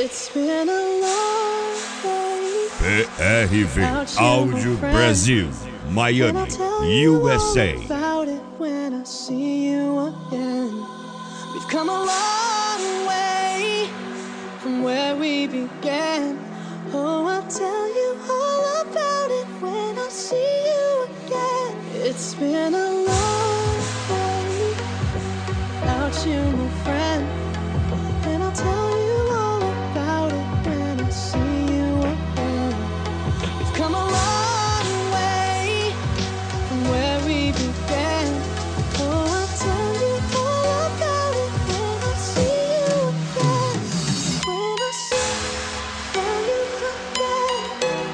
It's been a long day. PRV Áudio Brasil, Miami, USA. About it when I see you again. We've come a long way from where we began. Oh, I'll tell you all about it when I see you again. It's been a long day without you, my friend. And I'll tell you all about it when I see you again. We've come a long way from where we began. Oh, I'll tell you all about it when I see you again. When I see you again,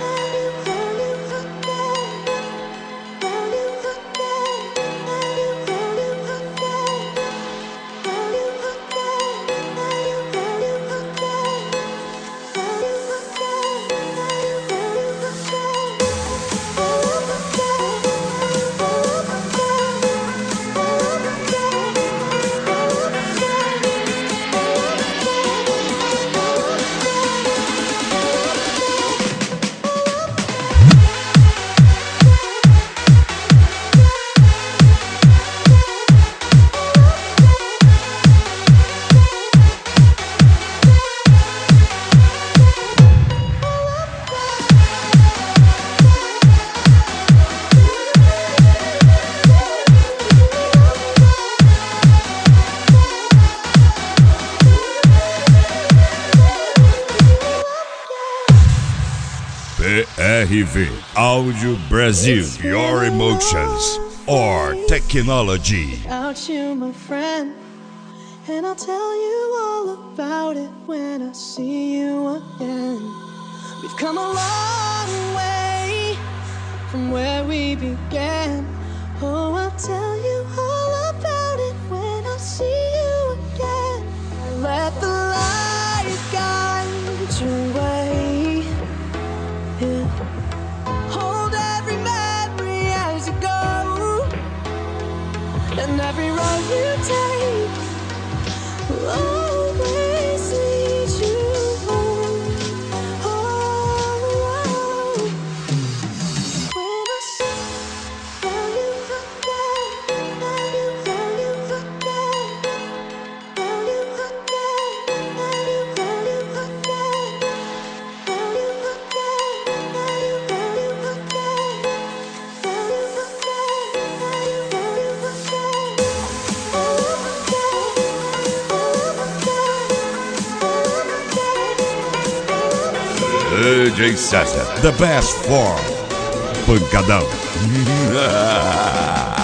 PRV Áudio Brasil, your emotions or technology. Without you, my friend, and I'll tell you all about it when I see you again. We've come a long way from where we began. Oh, I'll tell you all about it when I see you again. Let the light guide your way. Yeah. Hold every memory as you go, and every road you take will always lead you home. Oh, when I see you again, you DJ César, the best form. Pancadão.